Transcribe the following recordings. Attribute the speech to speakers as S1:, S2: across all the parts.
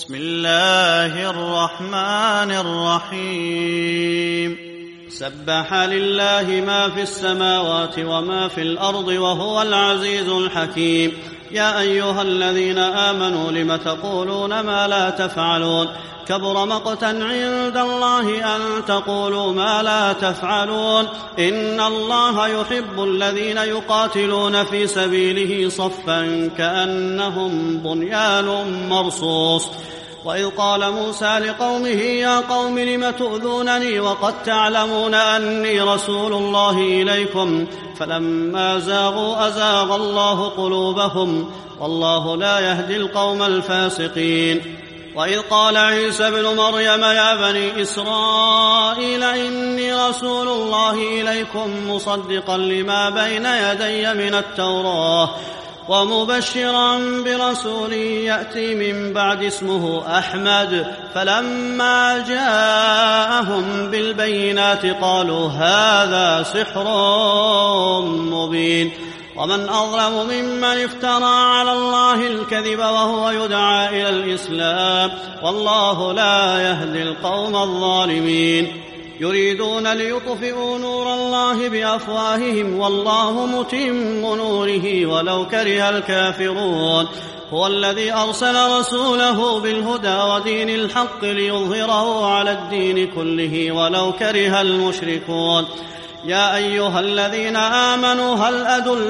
S1: بسم الله الرحمن الرحيم سبح لله ما في السماوات وما في الأرض وهو العزيز الحكيم يا أيها الذين آمنوا لم تقولون ما لا تفعلون كبر مقتا عند الله أن تقولوا ما لا تفعلون إن الله يحب الذين يقاتلون في سبيله صفا كأنهم بنيان مرصوص وإذ قال موسى لقومه يا قوم لم تؤذونني وقد تعلمون أني رسول الله إليكم فلما زاغوا أزاغ الله قلوبهم والله لا يهدي القوم الفاسقين وإذ قال عيسى ابن مريم يا بني إسرائيل إني رسول الله إليكم مصدقا لما بين يدي من التوراة ومبشرا برسول يأتي من بعد اسمه أحمد فلما جاءهم بالبينات قالوا هذا سحر مبين ومن أظلم ممن افترى على الله الكذب وهو يدعى إلى الإسلام والله لا يهدي القوم الظالمين يريدون ليطفئوا نور الله بأفواههم والله متم نوره ولو كره الكافرون هو الذي أرسل رسوله بالهدى ودين الحق ليظهره على الدين كله ولو كره المشركون يا أيها الذين آمنوا هل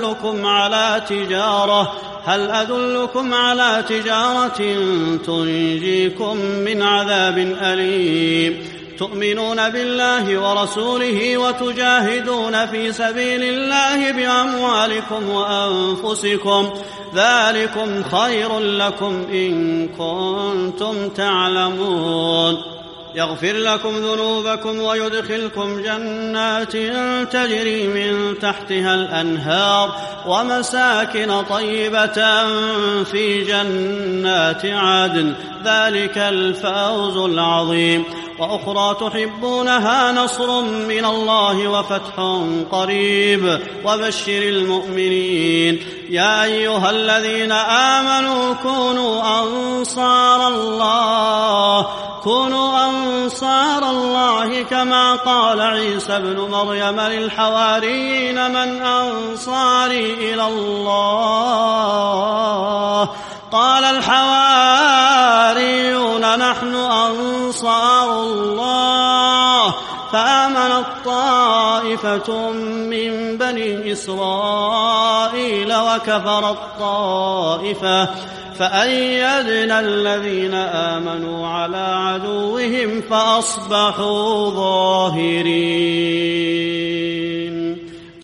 S1: أدلكم على تجارة تنجيكم من عذاب أليم تؤمنون بالله ورسوله وتجاهدون في سبيل الله بأموالكم وأنفسكم ذلكم خير لكم إن كنتم تعلمون يغفر لكم ذنوبكم ويدخلكم جنات تجري من تحتها الأنهار ومساكن طيبة في جنات عدن ذلك الفوز العظيم وأخرى تحبونها نصر من الله وفتح قريب وبشر المؤمنين يا أيها الذين آمنوا كونوا أنصار الله كما قال عيسى ابن مريم للحواريين من أنصاري إلى الله قال الحواريون نحن أنصار الله فآمنت طائفة من بني إسرائيل وكفرت طائفة فأيدنا الذين آمنوا على عدوهم فأصبحوا ظاهرين.